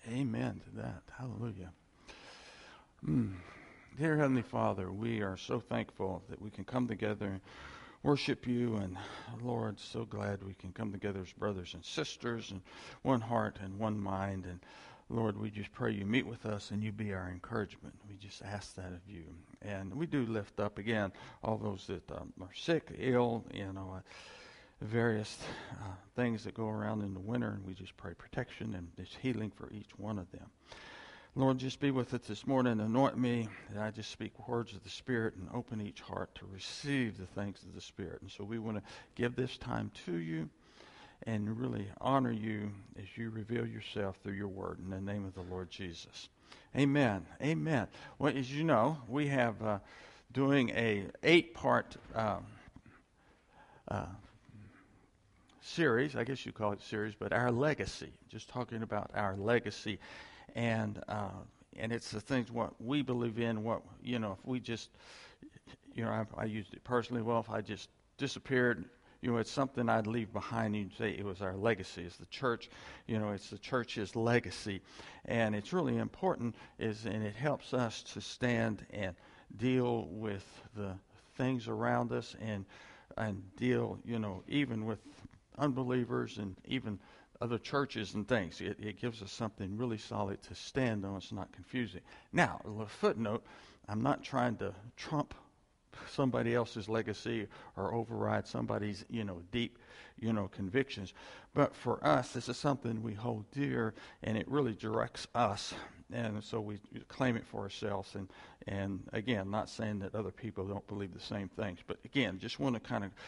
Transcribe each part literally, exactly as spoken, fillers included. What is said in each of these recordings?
Amen to that. Hallelujah. Mm. Dear Heavenly Father, we are so thankful that we can come together and worship you. And Lord, so glad we can come together as brothers and sisters and one heart and one mind. And Lord, we just pray you meet with us and you be our encouragement. We just ask that of you. And we do lift up again all those that um, are sick, ill, you know, uh, various uh, things that go around in the winter. And we just pray protection and just healing for each one of them. Lord, just be with us this morning. Anoint me that I just speak words of the Spirit and open each heart to receive the things of the Spirit. And so we want to give this time to you and really honor you as you reveal yourself through your word in the name of the Lord Jesus. Amen. Amen. Well, as you know, we have uh, doing a eight-part uh, uh, series. I guess you call it series, but our legacy. Just talking about our legacy. And uh, and it's the things what we believe in. What you know, if we just, you know, I, I used it personally. Well, if I just disappeared, you know, it's something I'd leave behind. You'd say it was our legacy. It's the church. You know, it's the church's legacy, and it's really important. Is and it helps us to stand and deal with the things around us, and and deal, you know, even with unbelievers and even other churches and things. It, it gives us something really solid to stand on. It's not confusing. Now, a little footnote, I'm not trying to trump somebody else's legacy or override somebody's, you know, deep, you know, convictions. But for us, this is something we hold dear, and it really directs us. And so we claim it for ourselves. And, and again, not saying that other people don't believe the same things. But again, just want to kind of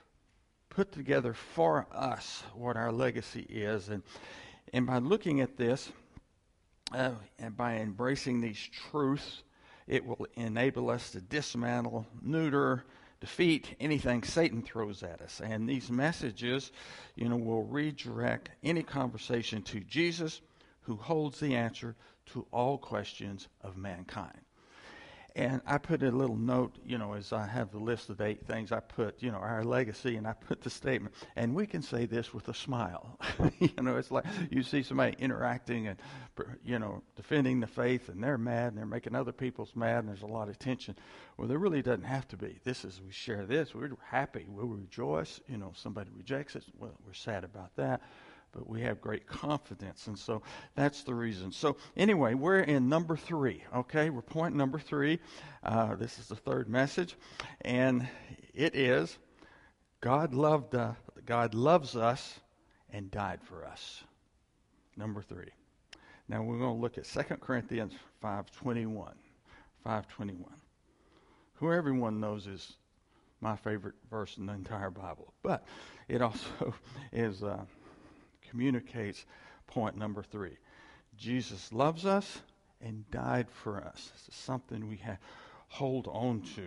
put together for us what our legacy is. And and by looking at this, uh, and by embracing these truths, it will enable us to dismantle, neuter, defeat anything Satan throws at us. And these messages, you know, will redirect any conversation to Jesus, who holds the answer to all questions of mankind. And I put a little note, you know, as I have the list of eight things, I put, you know, our legacy, and I put the statement. And we can say this with a smile. You know, it's like you see somebody interacting and, you know, defending the faith, and they're mad, and they're making other people's mad, and there's a lot of tension. Well, there really doesn't have to be. This is, we share this, we're happy, we'll rejoice. You know, if somebody rejects it, well, we're sad about that. But we have great confidence, and so that's the reason. So anyway, we're in number three, okay? We're point number three. Uh, this is the third message, and it is God loved uh, God loves us and died for us. Number three. Now we're going to look at Second Corinthians five twenty-one. five twenty-one. Who everyone knows is my favorite verse in the entire Bible, but it also is... Uh, communicates point number three. Jesus loves us and died for us. This is something we have hold on to.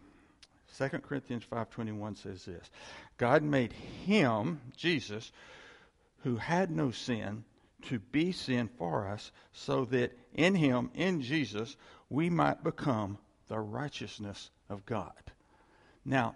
Second Corinthians five twenty-one says this: God made him, Jesus, who had no sin, to be sin for us, so that in him, in Jesus, we might become the righteousness of God. Now,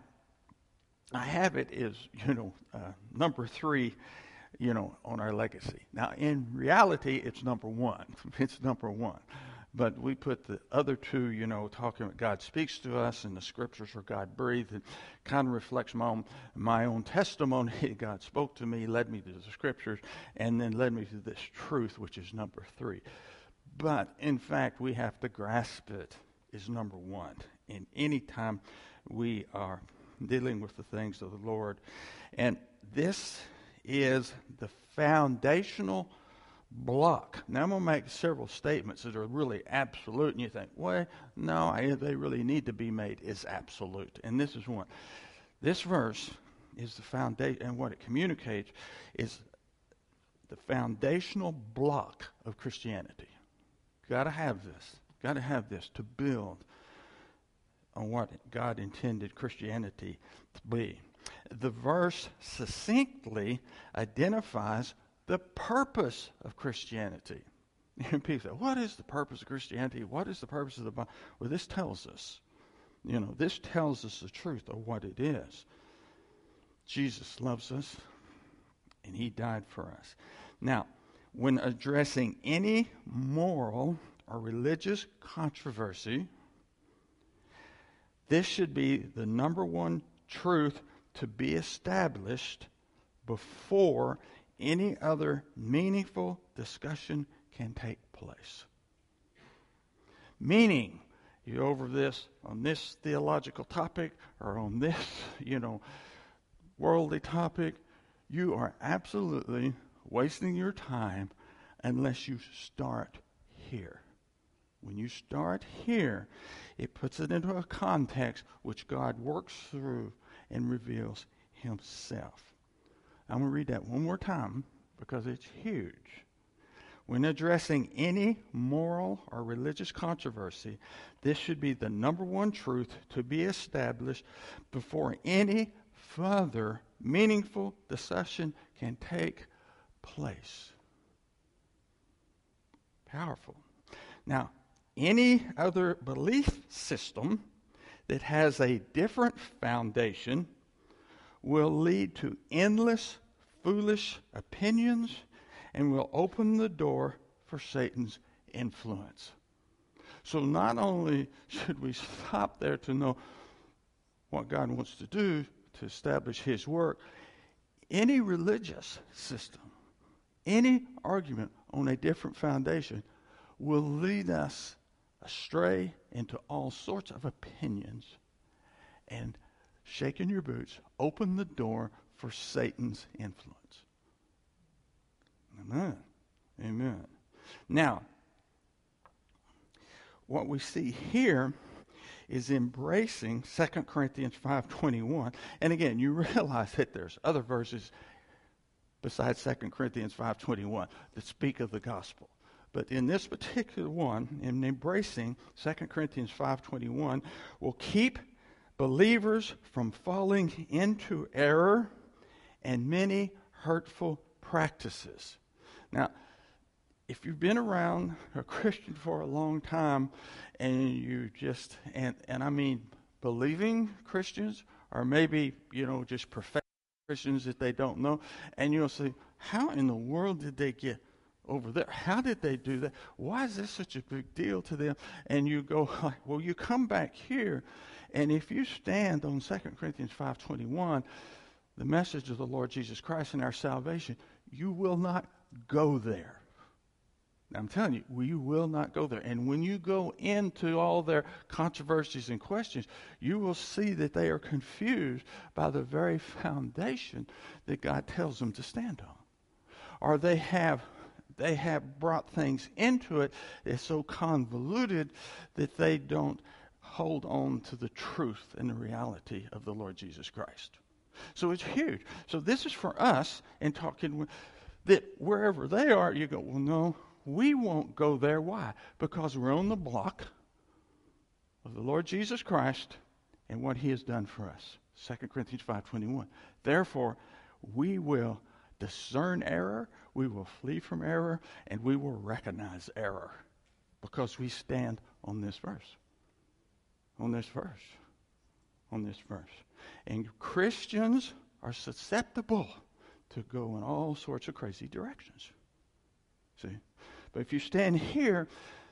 I have it as, you know, uh, number three, you know, on our legacy. Now, in reality, it's number one. It's number one. But we put the other two, you know, talking about God speaks to us, and the scriptures are God breathed. It kind of reflects my own, my own testimony. God spoke to me, led me to the scriptures, and then led me to this truth, which is number three. But, in fact, we have to grasp it as number one. And any time we are dealing with the things of the Lord. And this is the foundational block. Now, I'm going to make several statements that are really absolute, and you think, well, no, I, they really need to be made as absolute. And this is one. This verse is the foundation, and what it communicates is the foundational block of Christianity. Got to have this. Got to have this to build on what God intended Christianity to be. The verse succinctly identifies the purpose of Christianity. And people say, what is the purpose of Christianity? What is the purpose of the Bible? Well, this tells us. You know, this tells us the truth of what it is. Jesus loves us, and he died for us. Now, when addressing any moral or religious controversy, this should be the number one truth to be established before any other meaningful discussion can take place. Meaning, you over this, on this theological topic, or on this, you know, worldly topic, you are absolutely wasting your time unless you start here. When you start here, it puts it into a context which God works through and reveals himself. I'm going to read that one more time because it's huge. When addressing any moral or religious controversy, this should be the number one truth to be established before any further meaningful discussion can take place. Powerful. Now, any other belief system that has a different foundation will lead to endless, foolish opinions and will open the door for Satan's influence. So not only should we stop there to know what God wants to do to establish his work, any religious system, any argument on a different foundation will lead us astray into all sorts of opinions and, shaking your boots, open the door for Satan's influence. Amen. Amen. Now, what we see here is embracing Second Corinthians five twenty-one. And again, you realize that there's other verses besides Second Corinthians five twenty-one that speak of the gospel. But in this particular one, in embracing Second Corinthians five twenty-one, will keep believers from falling into error and many hurtful practices. Now, if you've been around a Christian for a long time and you just, and, and I mean believing Christians, or maybe, you know, just professing Christians that they don't know, and you'll say, how in the world did they get over there? How did they do that? Why is this such a big deal to them? And you go, well, you come back here, and if you stand on Second Corinthians five twenty-one, the message of the Lord Jesus Christ and our salvation, you will not go there. I'm telling you, we will not go there. And when you go into all their controversies and questions, you will see that they are confused by the very foundation that God tells them to stand on. Or they have they have brought things into it that's so convoluted that they don't hold on to the truth and the reality of the Lord Jesus Christ. So it's huge. So this is for us in talking that wherever they are, you go, well, no, we won't go there. Why? Because we're on the block of the Lord Jesus Christ and what he has done for us. Second Corinthians five twenty-one. Therefore, we will discern error, we will flee from error, and we will recognize error because we stand on this verse. On this verse. On this verse. And Christians are susceptible to go in all sorts of crazy directions. See? But if you stand here,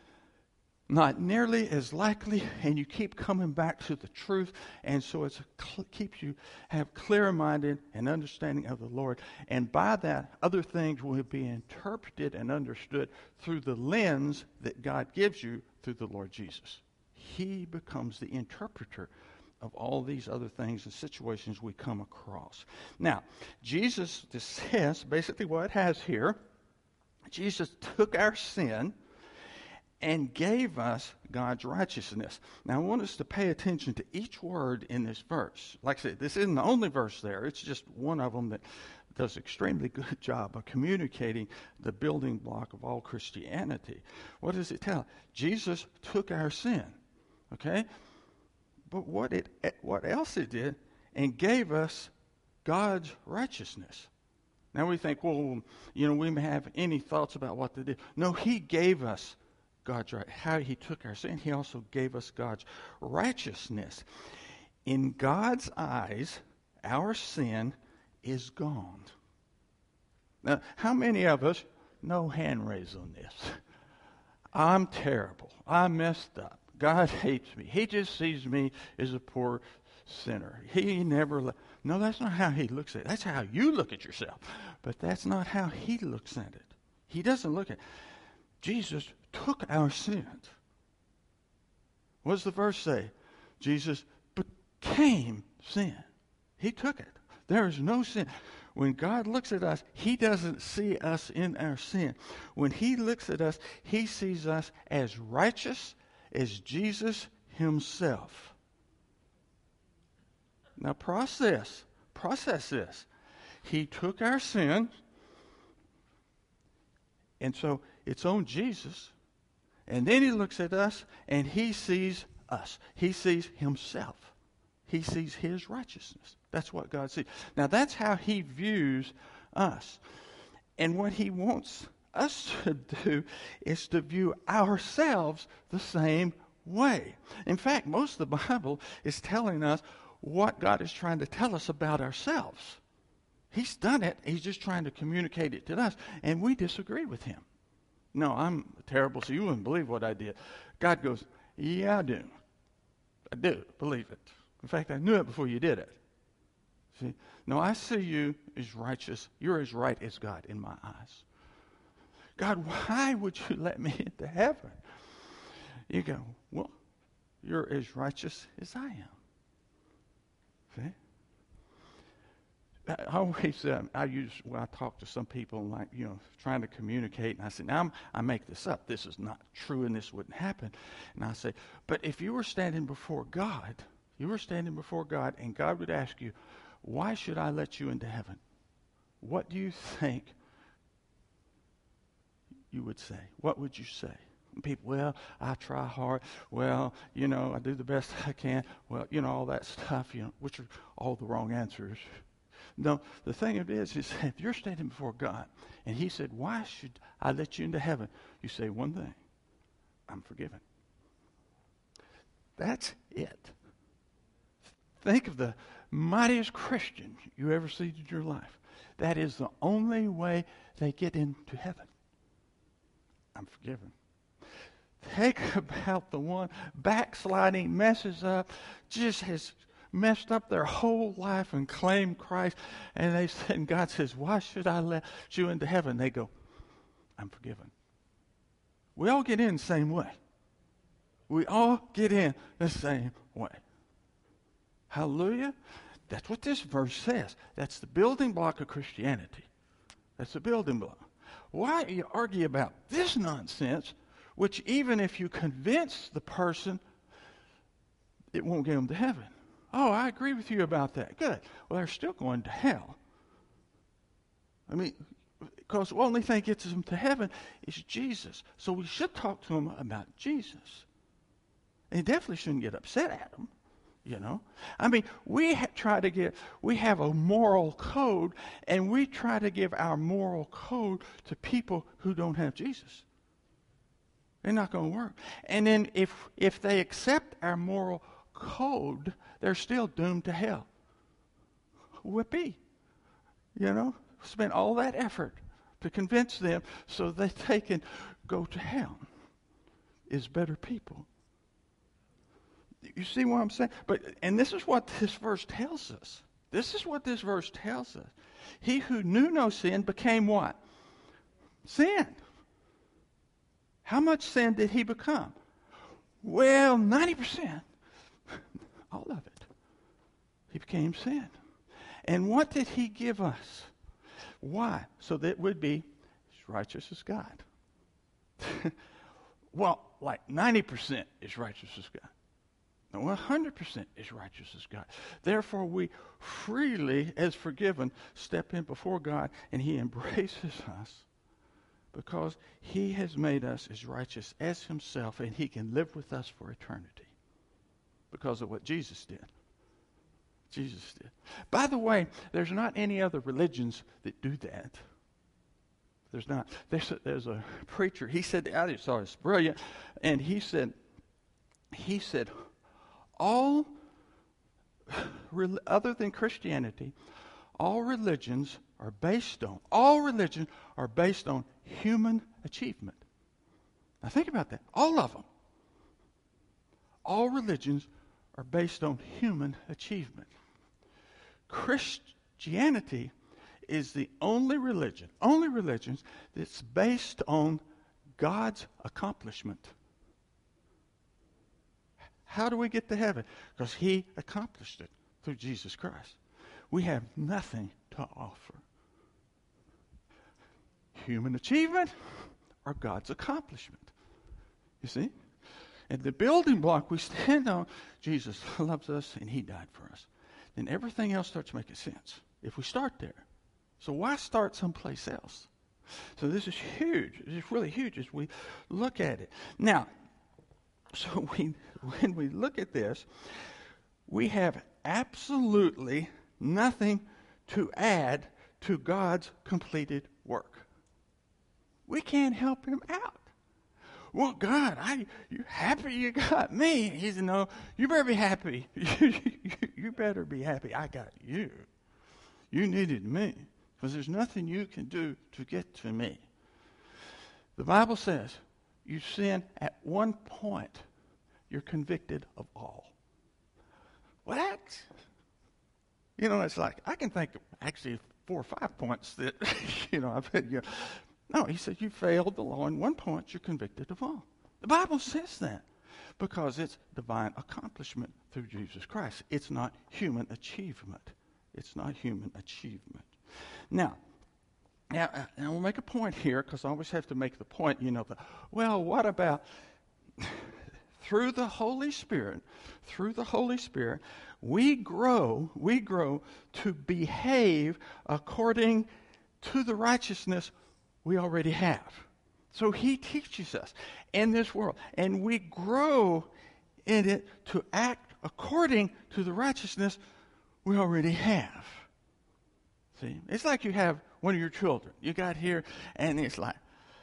not nearly as likely, and you keep coming back to the truth, and so it cl- keeps you have clear-minded and understanding of the Lord. And by that, other things will be interpreted and understood through the lens that God gives you through the Lord Jesus. He becomes the interpreter of all these other things and situations we come across. Now, Jesus, this says, basically what it has here, Jesus took our sin and gave us God's righteousness. Now, I want us to pay attention to each word in this verse. Like I said, this isn't the only verse there. It's just one of them that does an extremely good job of communicating the building block of all Christianity. What does it tell? Jesus took our sin, okay? But what it, what else it did, and gave us God's righteousness. Now we think, well, you know, we may have any thoughts about what they did. No, he gave us God's right. How he took our sin, he also gave us God's righteousness. In God's eyes, our sin is gone. Now, how many of us, no hand raised on this. I'm terrible. I messed up. God hates me. He just sees me as a poor sinner. He never... Le- no, that's not how he looks at it. That's how you look at yourself. But that's not how he looks at it. He doesn't look at it. Jesus took our sins. What does the verse say? Jesus became sin. He took it. There is no sin. When God looks at us, he doesn't see us in our sin. When he looks at us, he sees us as righteous as Jesus himself. Now process, process this. He took our sin, and so it's on Jesus, and then he looks at us, and he sees us. He sees himself. He sees his righteousness. That's what God sees. Now, that's how he views us. And what he wants us to do is to view ourselves the same way. In fact, most of the Bible is telling us what God is trying to tell us about ourselves. He's done it. He's just trying to communicate it to us. And we disagree with him. No, I'm terrible, so you wouldn't believe what I did. God goes, yeah, I do. I do believe it. In fact, I knew it before you did it. See? No, I see you as righteous. You're as right as God in my eyes. God, why would you let me into heaven? You go, well, you're as righteous as I am. See? I always, um, I use, when I talk to some people, like, you know, trying to communicate, and I say, now I'm, I make this up. This is not true, and this wouldn't happen. And I say, but if you were standing before God, you were standing before God, and God would ask you, why should I let you into heaven? What do you think you would say? What would you say? And people, well, I try hard. Well, you know, I do the best I can. Well, you know, all that stuff, you know, which are all the wrong answers. No, the thing of it is, is if you're standing before God, and he said, why should I let you into heaven? You say one thing, I'm forgiven. That's it. Think of the mightiest Christian you ever see in your life. That is the only way they get into heaven. I'm forgiven. Think about the one backsliding, messes up, just has messed up their whole life and claimed Christ. And they said, and God says, why should I let you into heaven? They go, I'm forgiven. We all get in the same way. We all get in the same way. Hallelujah. That's what this verse says. That's the building block of Christianity. That's the building block. Why do you argue about this nonsense, which even if you convince the person, it won't get them to heaven? Oh, I agree with you about that. Good. Well, they're still going to hell. I mean, because the only thing that gets them to heaven is Jesus. So we should talk to them about Jesus. And you definitely shouldn't get upset at them. You know, I mean, we ha- try to get, we have a moral code, and we try to give our moral code to people who don't have Jesus. They're not going to work. And then if if they accept our moral code, they're still doomed to hell. Whippy. You know, spend all that effort to convince them so that they can go to hell is better people. You see what I'm saying? But and this is what this verse tells us. This is what this verse tells us. He who knew no sin became what? Sin. How much sin did he become? Well, ninety percent. All of it. He became sin. And what did he give us? Why? So that it would be as righteous as God. Well, like ninety percent is righteous as God. one hundred percent is righteous as God. Therefore, we freely, as forgiven, step in before God, and he embraces us because he has made us as righteous as himself, and he can live with us for eternity because of what Jesus did. Jesus did. By the way, there's not any other religions that do that. There's not. There's a, there's a preacher. He said, I just thought it's brilliant, and he said, he said, all, other than Christianity, all religions are based on, all religions are based on human achievement. Now think about that. All of them. All religions are based on human achievement. Christianity is the only religion, only religion that's based on God's accomplishment. How do we get to heaven? Because he accomplished it through Jesus Christ. We have nothing to offer. Human achievement or God's accomplishment. You see? And the building block we stand on, Jesus loves us and he died for us. Then everything else starts making sense if we start there. So why start someplace else? So this is huge. It's really huge as we look at it. Now, so we, when we look at this, we have absolutely nothing to add to God's completed work. We can't help him out. Well, God, I, you happy you got me? He said, no, you better be happy. You better be happy I got you. You needed me. Because there's nothing you can do to get to me. The Bible says you sin at one point, you're convicted of all. What? You know, it's like, I can think of actually four or five points that, you know, I've had, you know. No, he said you failed the law in one point, you're convicted of all. The Bible says that because it's divine accomplishment through Jesus Christ. It's not human achievement. It's not human achievement. Now, now, and we'll make a point here because I always have to make the point, you know, the, well, what about through the Holy Spirit, through the Holy Spirit, we grow, we grow to behave according to the righteousness we already have. So he teaches us in this world, and we grow in it to act according to the righteousness we already have. See, it's like you have one of your children. You got here, and it's like,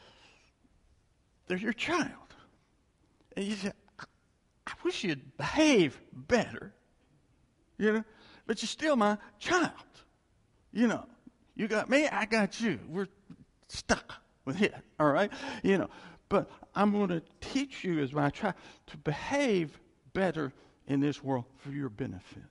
they're your child. And you say, I, I wish you'd behave better, you know, but you're still my child. You know, you got me, I got you. We're stuck with it, all right? You know, but I'm going to teach you as my child to behave better in this world for your benefit.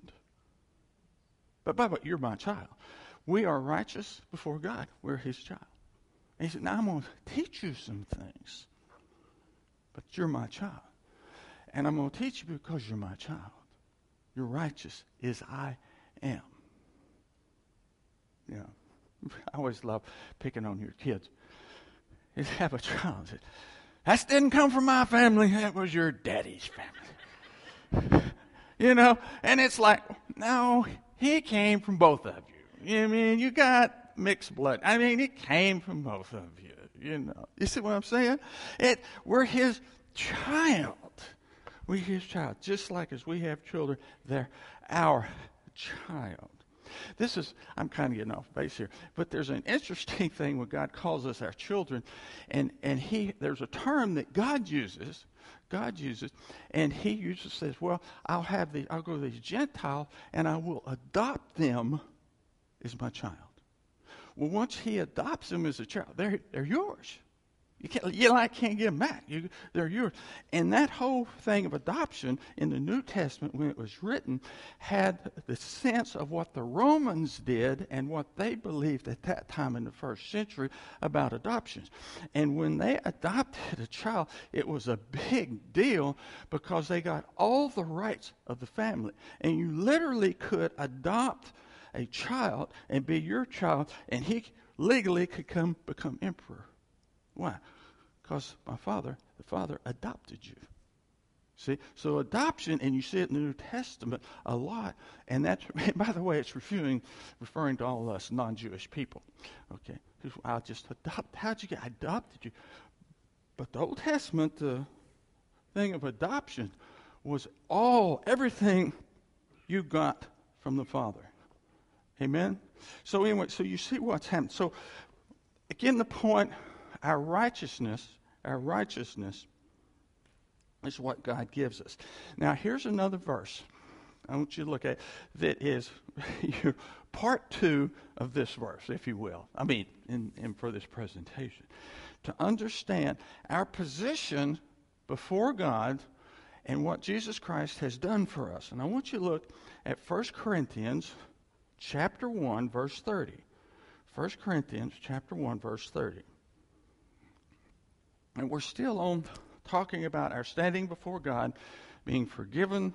But, but, but you're my child. We are righteous before God. We're his child. And he said, now I'm going to teach you some things. But you're my child. And I'm going to teach you because you're my child. You're righteous as I am. You know, I always love picking on your kids. You have a child. That, that didn't come from my family. That was your daddy's family. You know, and it's like, no, he came from both of you. I mean, you got mixed blood. I mean, it came from both of you. You know, you see what I'm saying? It, we're his child. We're his child. Just like as we have children, they're our child. This is, I'm kind of getting off base here, but there's an interesting thing when God calls us our children, and, and he, there's a term that God uses, God uses, and he uses, says, well, I'll have the, I'll go to these Gentiles, and I will adopt them as my child. Well, once he adopts them as a child, they're, they're yours. You can't, you like can't give them back. You, they're yours. And that whole thing of adoption in the New Testament, when it was written, had the sense of what the Romans did and what they believed at that time in the first century about adoptions. And when they adopted a child, it was a big deal because they got all the rights of the family. And you literally could adopt a child and be your child, and he legally could come become emperor. Why? Because my father, the father adopted you. See? So adoption, and you see it in the New Testament a lot, and that's, by the way, it's referring, referring to all us non-Jewish people. Okay? I'll just adopt. How'd you get? I adopted you. But the Old Testament, the thing of adoption was all, everything you got from the Father. Amen? So anyway, so you see what's happened. So, again, the point, our righteousness, our righteousness is what God gives us. Now, here's another verse I want you to look at that is part two of this verse, if you will. I mean, in, in for this presentation. To understand our position before God and what Jesus Christ has done for us. And I want you to look at First Corinthians chapter one, verse thirty. First Corinthians chapter one, verse thirty. And we're still on talking about our standing before God, being forgiven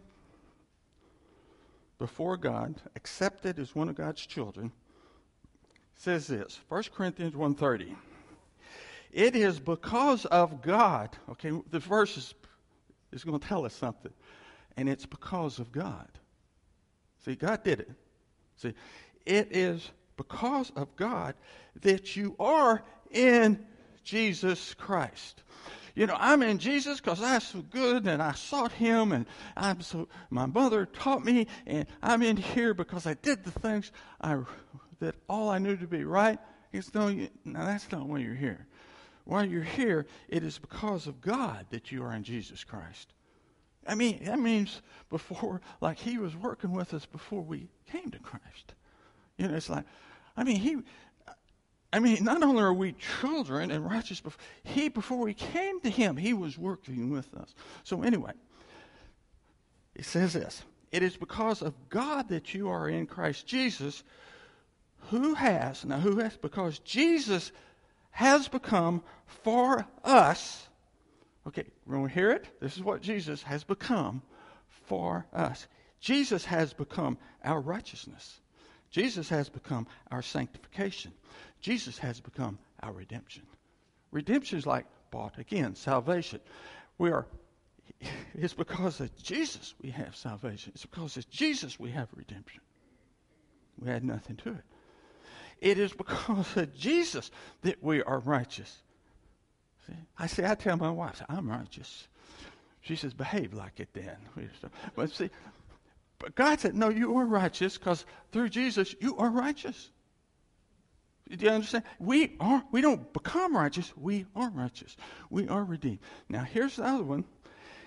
before God, accepted as one of God's children. It says this, First Corinthians one thirty. It is because of God. Okay, the verse is, is going to tell us something. And it's because of God. See, God did it. See, it is because of God that you are in Jesus Christ. You know, I'm in Jesus because I'm so good and I sought him and I'm so, my mother taught me, and I'm in here because I did the things I, that all I knew to be right. It's no, you, now that's not why you're here. While you're here, it is because of God that you are in Jesus Christ. I mean, that means before, like he was working with us before we came to Christ. You know, it's like, I mean, he, I mean, not only are we children and righteous, before, he, before we came to him, he was working with us. So anyway, it says this, it is because of God that you are in Christ Jesus, who has, now who has, because Jesus has become for us, okay, when we hear it, this is what Jesus has become for us. Jesus has become our righteousness. Jesus has become our sanctification. Jesus has become our redemption. Redemption is like bought again, salvation. We are, it's because of Jesus we have salvation. It's because of Jesus we have redemption. We had nothing to it. It is because of Jesus that we are righteous. See? I say, I tell my wife, I'm righteous. She says, behave like it then. But see, but God said, no, you are righteous because through Jesus you are righteous. Do you understand? We are. We don't become righteous. We are righteous. We are redeemed. Now here's the other one.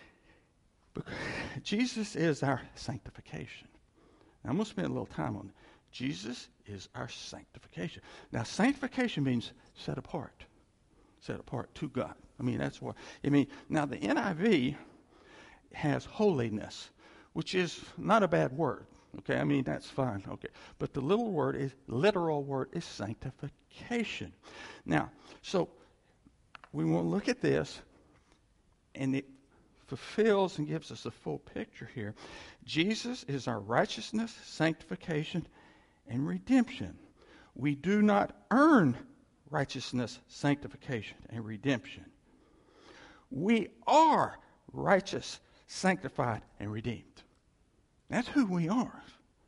Jesus is our sanctification. Now, I'm going to spend a little time on it. Jesus is our sanctification. Now, sanctification means set apart. Set apart to God. I mean, that's what I mean. Now, the N I V has holiness, which is not a bad word. Okay, I mean, that's fine. Okay, but the little word is, literal word is sanctification. Now, so we want to look at this, and it fulfills and gives us a full picture here. Jesus is our righteousness, sanctification, and redemption. We do not earn righteousness, sanctification, and redemption. We are righteous, sanctified, and redeemed. That's who we are.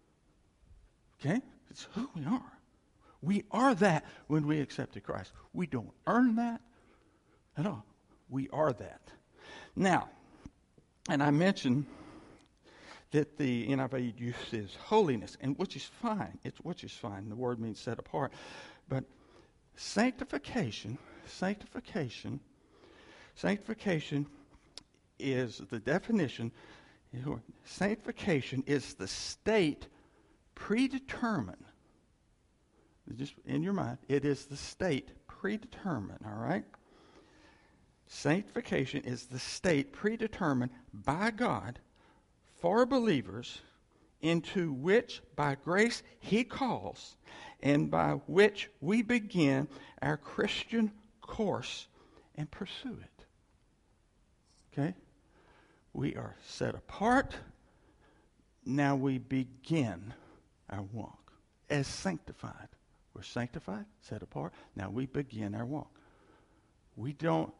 Okay? It's who we are. We are that when we accepted Christ. We don't earn that at all. We are that. Now, and I mentioned that the N I V uses holiness, and which is fine. It's which is fine. The word means set apart. But sanctification, sanctification, sanctification is the definition. Sanctification is the state predetermined. Just in your mind, it is the state predetermined, all right? Sanctification is the state predetermined by God for believers, into which by grace he calls, and by which we begin our Christian course and pursue it. Okay? We are set apart. Now we begin our walk as sanctified. We're sanctified, set apart. Now we begin our walk. We don't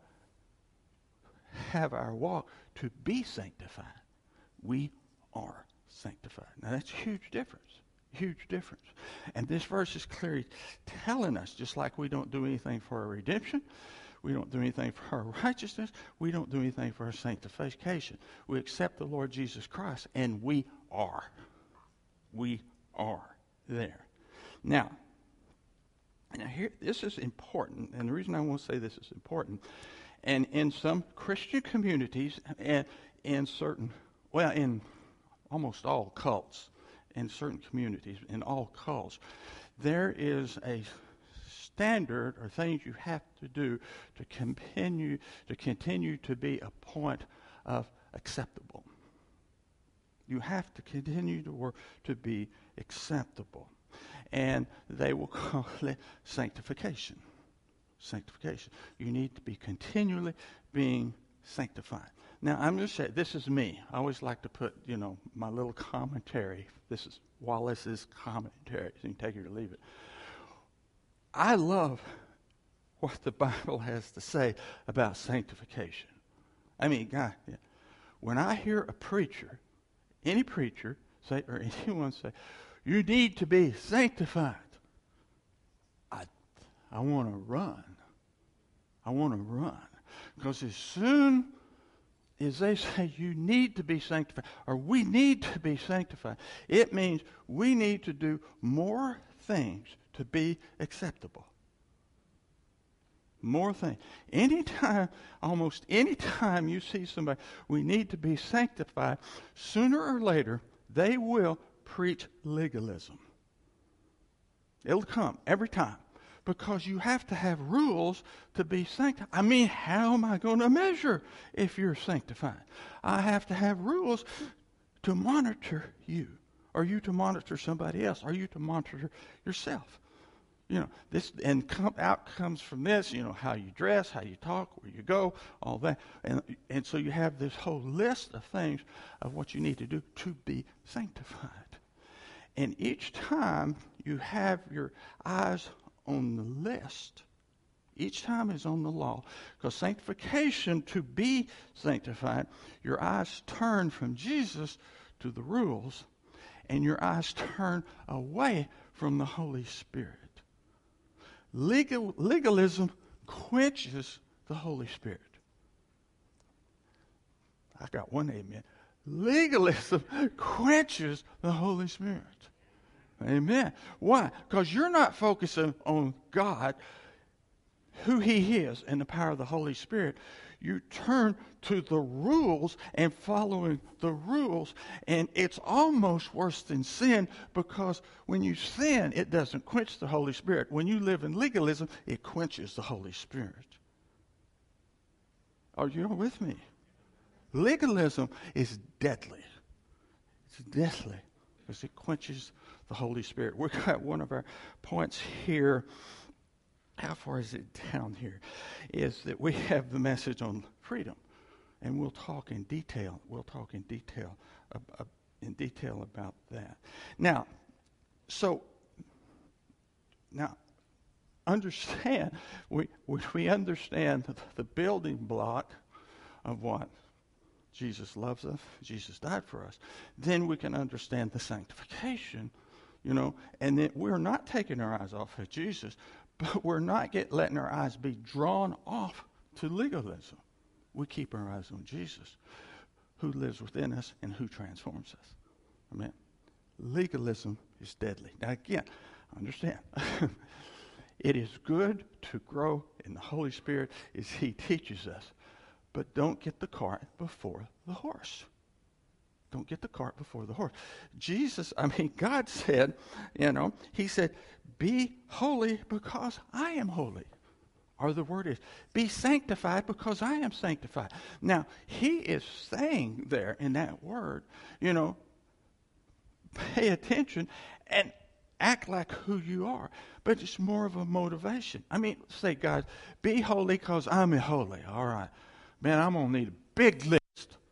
have our walk to be sanctified. We are sanctified. Now that's a huge difference. Huge difference. And this verse is clearly telling us, just like we don't do anything for our redemption, we don't do anything for our righteousness, we don't do anything for our sanctification. We accept the Lord Jesus Christ, and we are. We are there. Now, now here, this is important, and the reason I want to say this is important, and in some Christian communities, and in certain, well, in almost all cults, in certain communities, in all cults, there is a standard or things you have to do to continue to continue to be a point of acceptable. You have to continue to work to be acceptable. And they will call it sanctification. Sanctification. You need to be continually being sanctified. Now, I'm going to say, this is me. I always like to put, you know, my little commentary. This is Wallace's commentary. So you can take it or leave it. I love what the Bible has to say about sanctification. I mean, God, yeah. When I hear a preacher, any preacher say, or anyone say, you need to be sanctified, I, I want to run. I want to run. Because as soon as they say you need to be sanctified, or we need to be sanctified, it means we need to do more things to be acceptable. More things. Anytime, almost any time you see somebody, we need to be sanctified, sooner or later, they will preach legalism. It'll come every time. Because you have to have rules to be sanctified. I mean, how am I going to measure if you're sanctified? I have to have rules to monitor you. Or you to monitor somebody else. Or you to monitor yourself. You know, this, and come, out comes from this, you know, how you dress, how you talk, where you go, all that. And, and so you have this whole list of things of what you need to do to be sanctified. And each time you have your eyes on the list, each time is on the law. Because sanctification, to be sanctified, your eyes turn from Jesus to the rules, and your eyes turn away from the Holy Spirit. Legal, legalism quenches the Holy Spirit. I got one amen. Legalism quenches the Holy Spirit. Amen. Why? Because you're not focusing on God, who He is, and the power of the Holy Spirit. You turn to the rules and following the rules, and it's almost worse than sin, because when you sin, it doesn't quench the Holy Spirit. When you live in legalism, it quenches the Holy Spirit. Are you with me? Legalism is deadly. It's deadly because it quenches the Holy Spirit. We've got one of our points here. How far is it down here? Is that we have the message on freedom, and we'll talk in detail. We'll talk in detail, uh, uh, in detail about that. Now, so now, understand we we, we understand the, the building block of what Jesus loves us. Jesus died for us. Then we can understand the sanctification, you know, and that we're not taking our eyes off of Jesus. But we're not get, letting our eyes be drawn off to legalism. We keep our eyes on Jesus, who lives within us and who transforms us. Amen. Legalism is deadly. Now again, understand. It is good to grow in the Holy Spirit as He teaches us. But don't get the cart before the horse. Don't get the cart before the horse. Jesus, I mean, God said, you know, He said, be holy because I am holy. Or the word is, be sanctified because I am sanctified. Now, He is saying there in that word, you know, pay attention and act like who you are. But it's more of a motivation. I mean, say, God, be holy because I'm holy. All right. Man, I'm going to need a big list.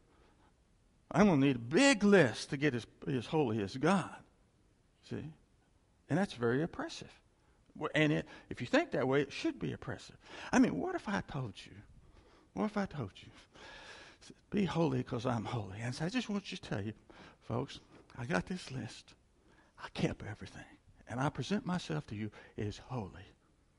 I'm going to need a big list to get as, as holy as God. See? And that's very oppressive. And it, if you think that way, it should be oppressive. I mean, what if I told you? What if I told you? Be holy because I'm holy. And so I just want you to tell you, folks, I got this list. I kept everything. And I present myself to you as holy.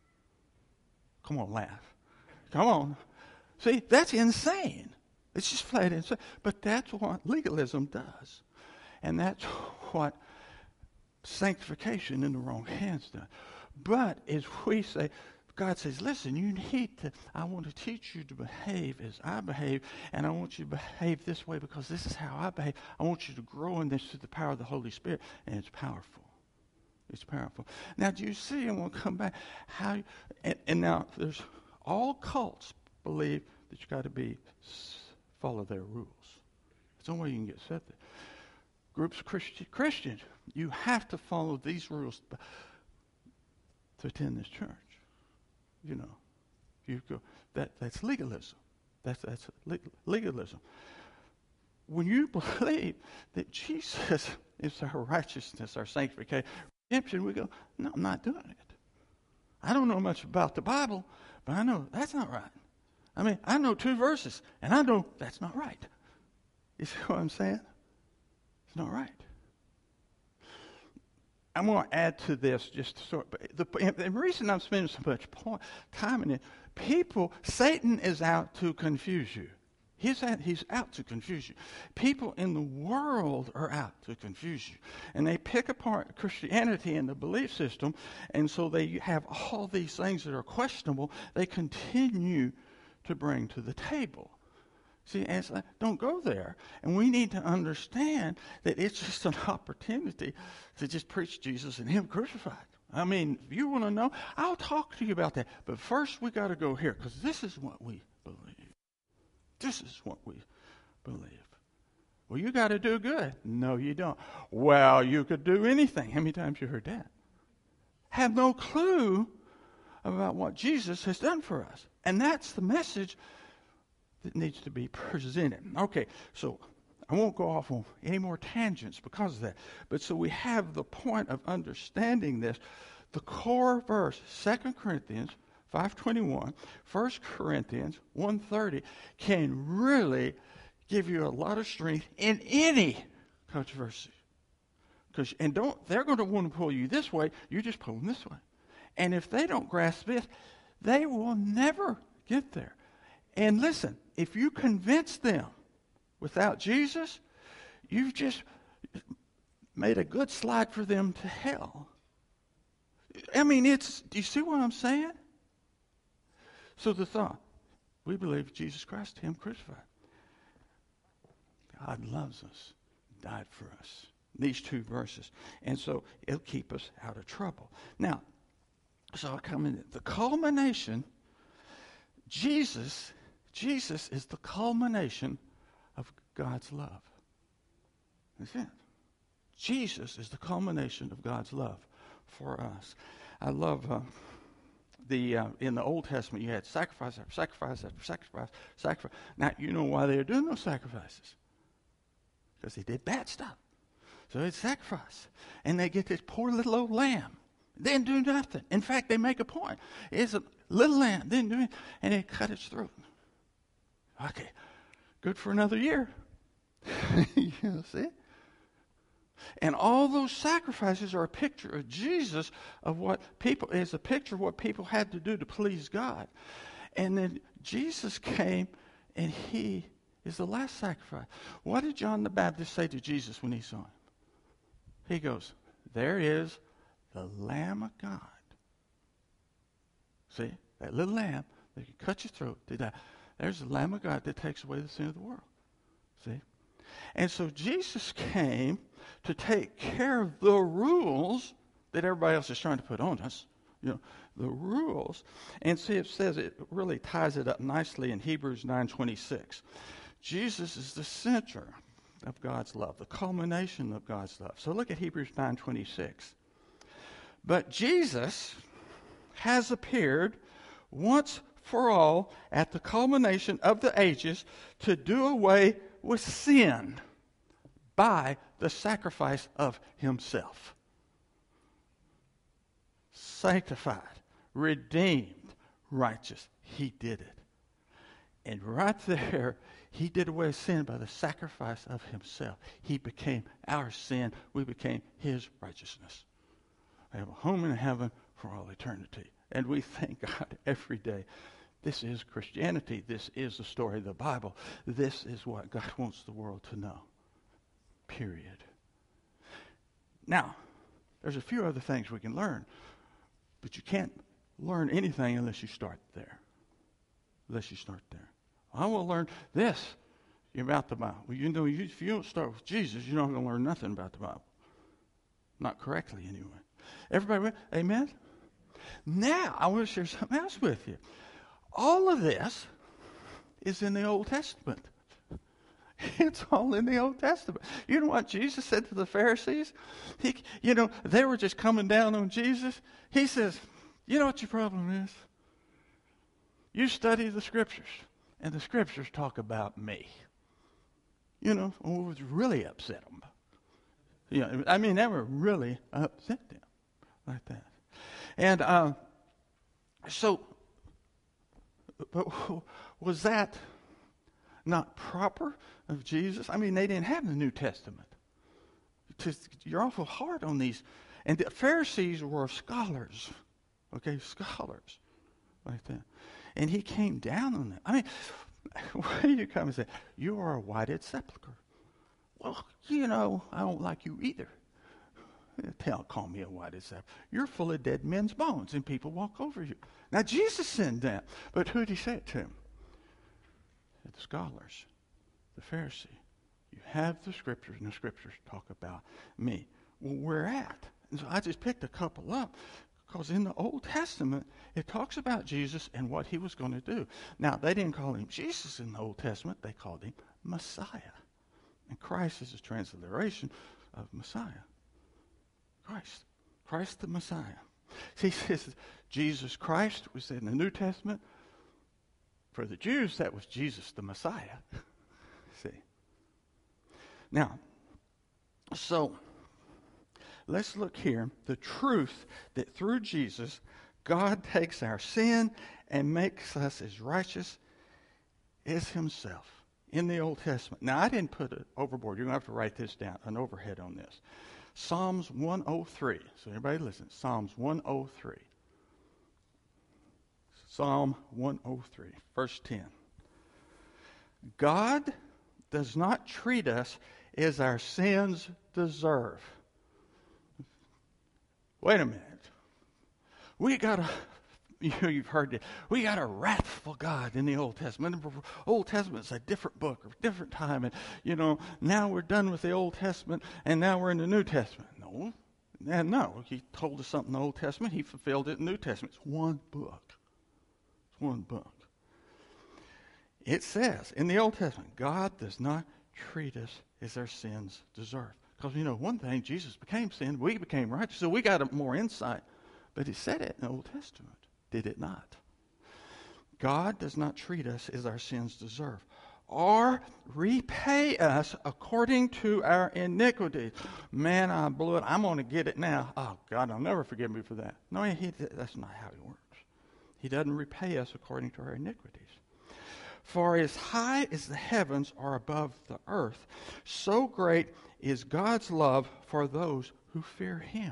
Come on, laugh. Come on. See, that's insane. It's just flat insane. But that's what legalism does. And that's what sanctification in the wrong hands does. But as we say, God says, listen, you need to, I want to teach you to behave as I behave, and I want you to behave this way because this is how I behave. I want you to grow in this through the power of the Holy Spirit, and it's powerful. It's powerful. Now, do you see, and we'll come back, how, you, and, and now there's, all cults believe that you got to be, follow their rules. It's the only way you can get set there. Groups of Christi- Christians, you have to follow these rules to attend this church. You know, you go, that, that's legalism. That's, that's le- legalism. When you believe that Jesus is our righteousness, our sanctification, redemption, we go, no, I'm not doing it. I don't know much about the Bible, but I know that's not right. I mean, I know two verses, and I know that's not right. You see what I'm saying? It's not right. I'm going to add to this just to sort. But the, the reason I'm spending so much point, time in it, people, Satan is out to confuse you. He's out, he's out to confuse you. People in the world are out to confuse you. And they pick apart Christianity and the belief system, and so they have all these things that are questionable, they continue to bring to the table. See, and it's like, don't go there. And we need to understand that it's just an opportunity to just preach Jesus and Him crucified. I mean, if you want to know, I'll talk to you about that. But first, we got to go here, because this is what we believe. This is what we believe. Well, you got to do good. No, you don't. Well, you could do anything. How many times you heard that? Have no clue about what Jesus has done for us. And that's the message that needs to be presented. Okay, so I won't go off on any more tangents because of that. But so we have the point of understanding this. The core verse, Second Corinthians five twenty-one, First Corinthians one thirty, can really give you a lot of strength in any controversy. Because and don't they're going to want to pull you this way, you just pull them this way. And if they don't grasp this, they will never get there. And listen, if you convince them without Jesus, you've just made a good slide for them to hell. I mean, it's, do you see what I'm saying? So the thought, we believe Jesus Christ, Him crucified. God loves us, died for us. These two verses. And so it'll keep us out of trouble. Now, so I come in, the culmination, Jesus, Jesus is the culmination of God's love. That's it. Jesus is the culmination of God's love for us. I love uh, the uh, in the Old Testament you had sacrifice after sacrifice after sacrifice, sacrifice. Now you know why they were doing those sacrifices? Because they did bad stuff. So it's sacrifice, and they get this poor little old lamb. They didn't do nothing. In fact, they make a point. It's a little lamb, didn't do anything, and they cut its throat. Okay, good for another year. You know, see? And all those sacrifices are a picture of Jesus, of what people, is a picture of what people had to do to please God. And then Jesus came, and He is the last sacrifice. What did John the Baptist say to Jesus when he saw Him? He goes, there is the Lamb of God. See, that little lamb that can cut your throat to die. There's the Lamb of God that takes away the sin of the world. See? And so Jesus came to take care of the rules that everybody else is trying to put on us. You know, the rules. And see, it says, it really ties it up nicely in Hebrews nine twenty-six. Jesus is the center of God's love, the culmination of God's love. So look at Hebrews nine twenty-six. But Jesus has appeared once for all at the culmination of the ages to do away with sin by the sacrifice of Himself. Sanctified, redeemed, righteous. He did it. And right there, He did away with sin by the sacrifice of Himself. He became our sin. We became His righteousness. We have a home in heaven for all eternity. And we thank God every day. This is Christianity. This is the story of the Bible. This is what God wants the world to know. Period. Now, there's a few other things we can learn. But you can't learn anything unless you start there. Unless you start there. I will learn this about the Bible. Well, you know, you, if you don't start with Jesus, you're not going to learn nothing about the Bible. Not correctly, anyway. Everybody, amen? Now, I want to share something else with you. All of this is in the Old Testament. It's all in the Old Testament. You know what Jesus said to the Pharisees? He, you know, they were just coming down on Jesus. He says, you know what your problem is? You study the Scriptures, and the Scriptures talk about me. You know, it was really upset them. You know, I mean, that would really upset them like that. And uh, so, but was that not proper of Jesus? I mean, they didn't have the New Testament. Just, you're awful hard on these. And the Pharisees were scholars. Okay, scholars. Like that. And he came down on them. I mean, why do you come and say, you are a whited sepulcher? Well, you know, I don't like you either. Tell, call me a whited sepulcher. You're full of dead men's bones, and people walk over you. Now, Jesus said that. But who did he say it to him? The scholars, the Pharisee. You have the Scriptures, and the Scriptures talk about me. Well, where at? And so I just picked a couple up, because in the Old Testament, it talks about Jesus and what he was going to do. Now, they didn't call him Jesus in the Old Testament. They called him Messiah. And Christ is a transliteration of Messiah. Christ. Christ the Messiah. See, he says Jesus Christ was in the New Testament. For the Jews, that was Jesus the Messiah. See. Now, so let's look here. The truth that through Jesus, God takes our sin and makes us as righteous as himself in the Old Testament. Now, I didn't put it overboard. You're going to have to write this down, an overhead on this. Psalms one oh three. So everybody listen. Psalms one oh three. Psalm one oh three, verse ten. God does not treat us as our sins deserve. Wait a minute. We got a, you know, you've heard it. We got a wrathful God in the Old Testament. The Old Testament's a different book, a different time. And, you know, now we're done with the Old Testament, and now we're in the New Testament. No. And no. He told us something in the Old Testament. He fulfilled it in the New Testament. It's one book. It's one book. It says in the Old Testament, God does not treat us as our sins deserve. Because, you know, one thing, Jesus became sin, we became righteous, so we got more insight. But he said it in the Old Testament, did it not? God does not treat us as our sins deserve, or repay us according to our iniquities. Man, I blew it. I'm going to get it now. Oh, God, I'll never forgive me for that. No, he, that's not how he works. He doesn't repay us according to our iniquities. For as high as the heavens are above the earth, so great is God's love for those who fear him.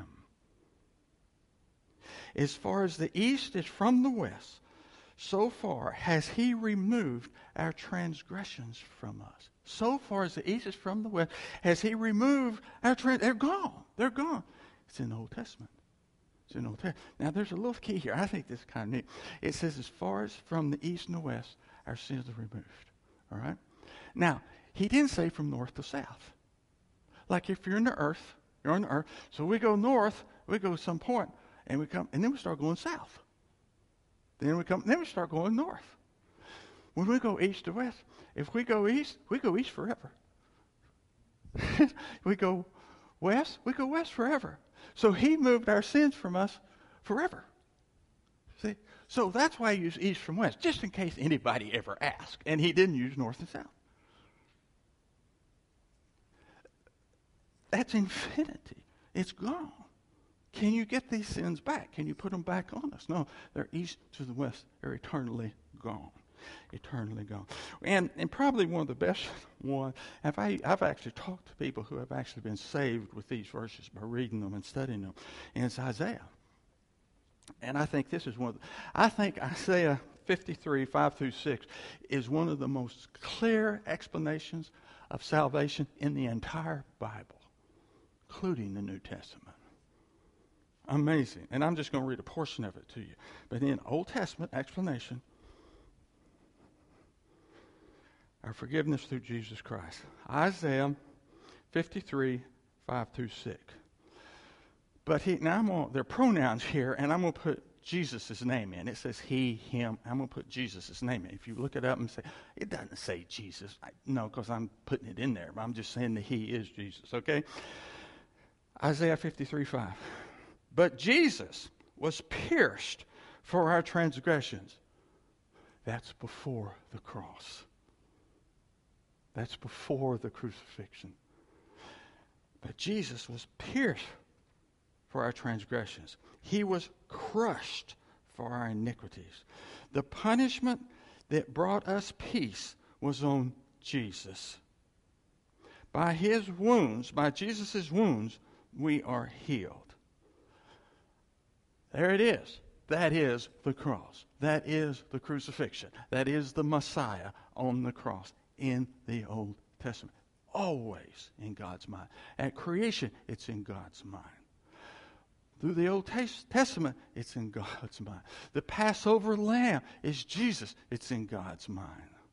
As far as the east is from the west, so far has he removed our transgressions from us. So far as the east is from the west, has he removed our transgressions. They're gone. They're gone. It's in the Old Testament. It's in the Old Testament. Now, there's a little key here. I think this is kind of neat. It says, as far as from the east and the west, our sins are removed. All right? Now, he didn't say from north to south. Like if you're in the earth, you're on the earth. So we go north, we go to some point, and we come, and then we start going south. Then we come, then we start going north. When we go east to west, if we go east, we go east forever. We go west, we go west forever. So he moved our sins from us forever. See? So that's why he used east from west, just in case anybody ever asked. And he didn't use north and south. That's infinity. It's gone. Can you get these sins back? Can you put them back on us? No, they're east to the west. They're eternally gone. Eternally gone. And and probably one of the best one, have I, I've actually talked to people who have actually been saved with these verses by reading them and studying them. And it's Isaiah. And I think this is one of the, I think Isaiah fifty-three, five through six is one of the most clear explanations of salvation in the entire Bible, including the New Testament. Amazing. And I'm just going to read a portion of it to you. But in Old Testament explanation, our forgiveness through Jesus Christ. Isaiah fifty-three, five through six. But he, now I'm going, there are pronouns here, and I'm going to put Jesus' name in. It says he, him. I'm going to put Jesus' name in. If you look it up and say, it doesn't say Jesus. I, no, because I'm putting it in there. But I'm just saying that he is Jesus, okay? Isaiah fifty-three, five. But Jesus was pierced for our transgressions. That's before the cross. That's before the crucifixion. But Jesus was pierced for our transgressions. He was crushed for our iniquities. The punishment that brought us peace was on Jesus. By his wounds, by Jesus' wounds, we are healed. There it is. That is the cross. That is the crucifixion. That is the Messiah on the cross in the Old Testament. Always in God's mind. At creation, it's in God's mind. Through the Old Testament, it's in God's mind. The Passover lamb is Jesus. It's in God's mind.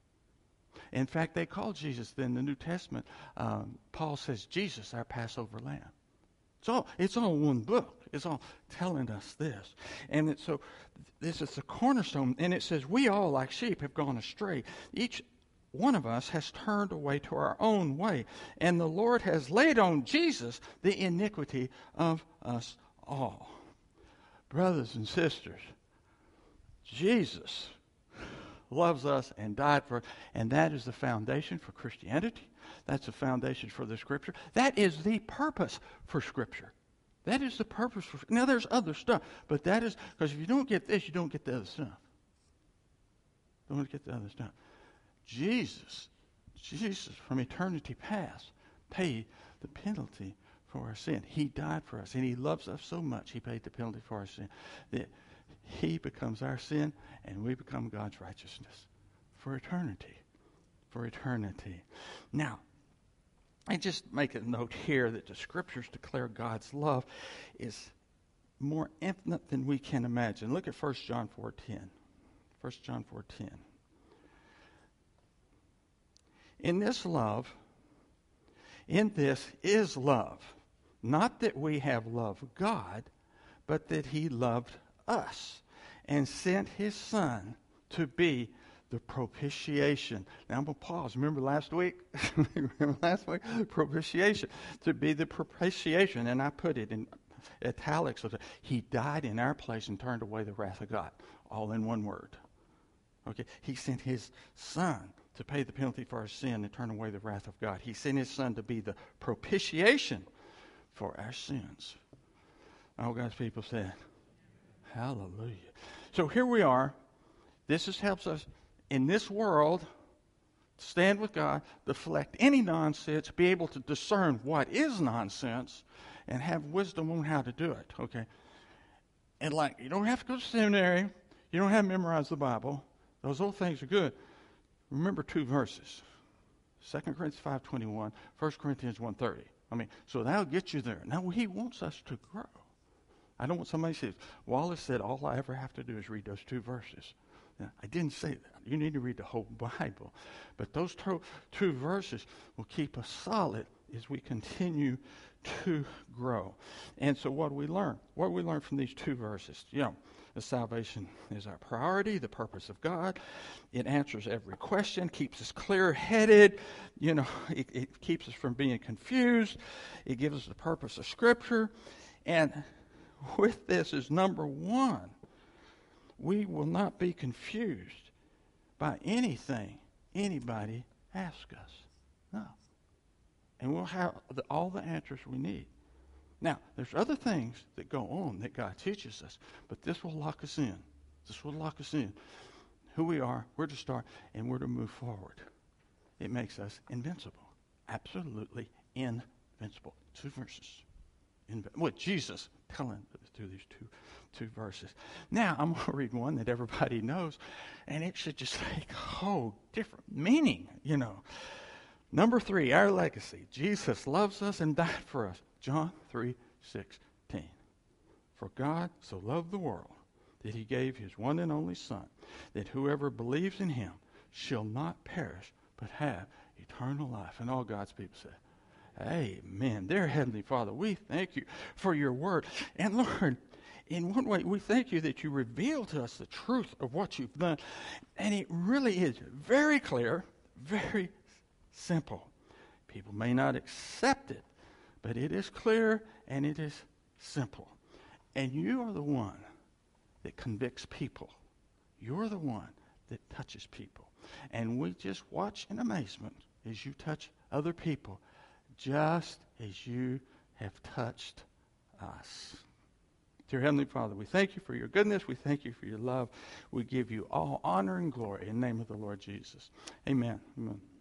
In fact, they call Jesus, in the New Testament, um, Paul says, Jesus, our Passover lamb. It's all, it's all one book. It's all telling us this. And it, so this is the cornerstone. And it says, we all, like sheep, have gone astray. Each one of us has turned away to our own way. And the Lord has laid on Jesus the iniquity of us all. Brothers and sisters, Jesus loves us and died for us, and that is the foundation for Christianity. That's the foundation for the Scripture. That is the purpose for Scripture. That is the purpose for Now there's other stuff, but that is, because if you don't get this, you don't get the other stuff. Don't get the other stuff. Jesus, Jesus from eternity past paid the penalty for our sin. He died for us, and he loves us so much, he paid the penalty for our sin, that he becomes our sin, and we become God's righteousness for eternity. For eternity. Now, I just make a note here that the Scriptures declare God's love is more infinite than we can imagine. Look at First John four ten. First John four ten. In this love, in this is love. Not that we have loved God, but that he loved us and sent his Son to be the propitiation. Now I'm going to pause. Remember last week? Remember last week? Propitiation. To be the propitiation. And I put it in italics. He died in our place and turned away the wrath of God. All in one word. Okay. He sent his Son to pay the penalty for our sin and turn away the wrath of God. He sent his Son to be the propitiation for our sins. All God's people said, hallelujah. So here we are. This is, helps us in this world stand with God, deflect any nonsense, be able to discern what is nonsense, and have wisdom on how to do it. Okay? And like, you don't have to go to seminary. You don't have to memorize the Bible. Those old things are good. Remember two verses. Second Corinthians five twenty-one, First Corinthians one thirty. I mean, so that'll get you there. Now, he wants us to grow. I don't want somebody to say, Wallace said all I ever have to do is read those two verses. Now, I didn't say that. You need to read the whole Bible. But those two, two verses will keep us solid as we continue to grow. And so what do we learn? What do we learn from these two verses? You know, the salvation is our priority, the purpose of God. It answers every question, keeps us clear-headed. You know, it, it keeps us from being confused. It gives us the purpose of Scripture. And with this is number one, we will not be confused by anything anybody asks us. No. And we'll have the, all the answers we need. Now, there's other things that go on that God teaches us, but this will lock us in. This will lock us in. Who we are, where to start, and where to move forward. It makes us invincible. Absolutely invincible. Two verses. Inv- what Jesus telling us through these two, two verses. Now, I'm going to read one that everybody knows, and it should just take a whole different meaning, you know. Number three, our legacy. Jesus loves us and died for us. John three sixteen. For God so loved the world that he gave his one and only Son, that whoever believes in him shall not perish, but have eternal life. And all God's people said, amen. Dear Heavenly Father, we thank you for your word. And Lord, in one way, we thank you that you reveal to us the truth of what you've done. And it really is very clear, very simple. People may not accept it, but it is clear and it is simple. And you are the one that convicts people. You're the one that touches people. And we just watch in amazement as you touch other people, just as you have touched us. Dear Heavenly Father, we thank you for your goodness. We thank you for your love. We give you all honor and glory in the name of the Lord Jesus. Amen. Amen.